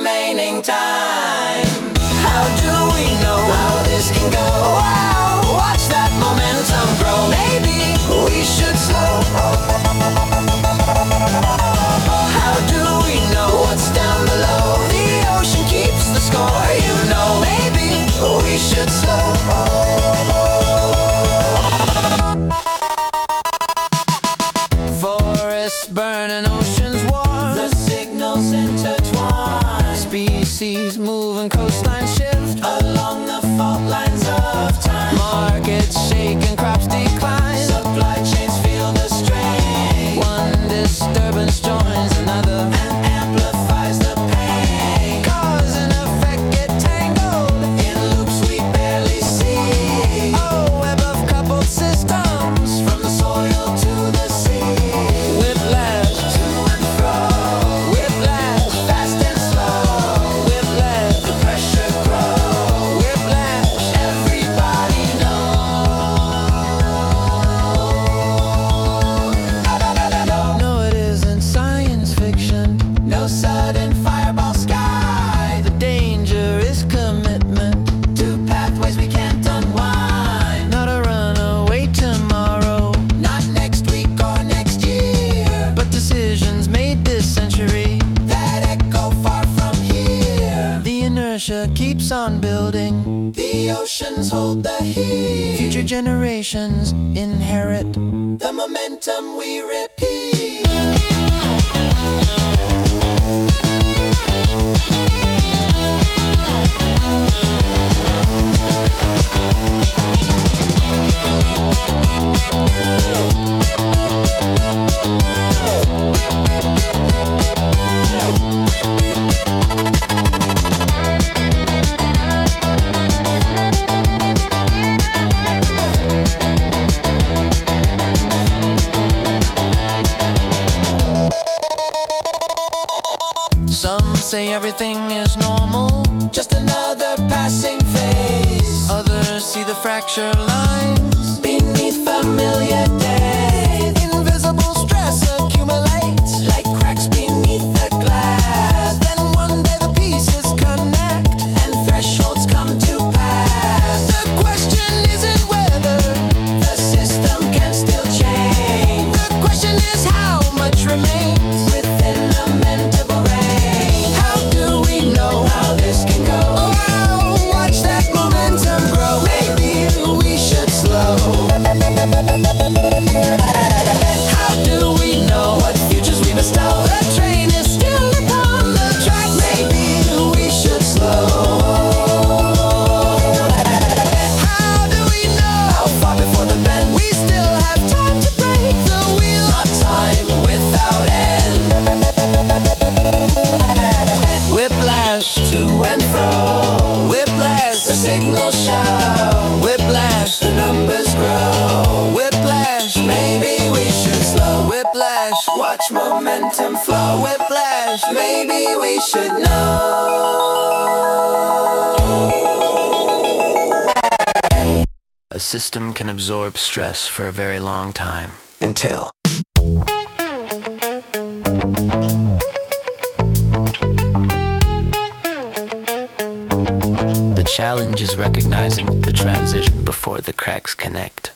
remaining time. How do we know how this can go? Wow, watch that momentum grow. Maybe we should slow. How do we know what's down below? The ocean keeps the score, you know. Maybe we should slow. Forests burning, oceans warm. The signals intertwine. Species move and coastlines shift along the fault lines of time. Markets shake and crops decline. Supply chains feel the strain. One disturbance joins another and amplifies the pain. Cause and effect get tangled in loops we barely see. Oh, web of coupled systems from the soil to the sea. Whiplash to and fro. Whiplash fast and slow. Whiplash the pressure grows. Whiplash everybody knows. No, it isn't science fiction. No sudden fireball sky. The danger is commitment to pathways we can't unwind. Not a runaway tomorrow. Not next week or next year. But decisions made this century that echo far from here. The inertia keeps on building. The oceans hold the heat. Future generations inherit the momentum we repeat. Some say everything is normal, just another passing phase. Others see the fracture lines beneath familiar days. Invisible stress accumulates like cracks beneath the glass. Then one day the pieces connect and thresholds come to pass. The question isn't whether the system can still change. The question is how much remains within the mendable range. How do we know how this can go? Oh, watch that momentum grow. Maybe we should slow. How do we know what futures we bestow? The train is still upon the track. Maybe we should slow. How do we know how far before the bend? We still have time to break the wheel. Not time without end. Whiplash to and fro. Whiplash, the signals shout. Whiplash, the numbers grow. Whiplash, maybe we should slow. Whiplash, watch momentum flow. Whiplash, maybe we should know. A system can absorb stress for a very long time. Until the challenge is recognizing the transition before the cracks connect.